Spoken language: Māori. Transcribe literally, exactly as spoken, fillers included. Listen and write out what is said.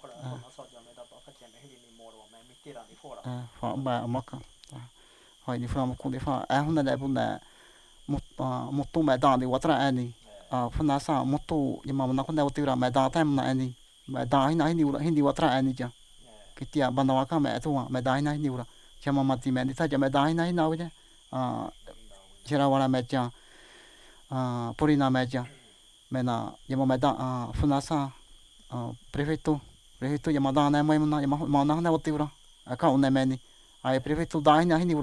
ah, ah, fa ba maka hỏi đi from cũng đi fa à hôm nay đại bún là một một tu mẹ đàn đi vắt ra anh đi à phần nào sao một tu nhưng mà nó không đâu tiêu ra mẹ đàn thêm là anh đi mẹ đàn hay nói nhiều là hindi vắt ra anh đi chứ cái tia ban đầu các mẹ tu mẹ đàn hay nhiều là chứ mà mà tìm mẹ đi thay cho mẹ đàn hay nào chứ à chỉ là vào mẹ chứ à purina mẹ chứ mẹ na nhưng mà mẹ đàn à phần nào sao à prefecto prefecto nhưng mà đàn này mà mà mà nó không đâu tiêu ra à cái ông này mẹ đi ai prefecto đàn hay nhiều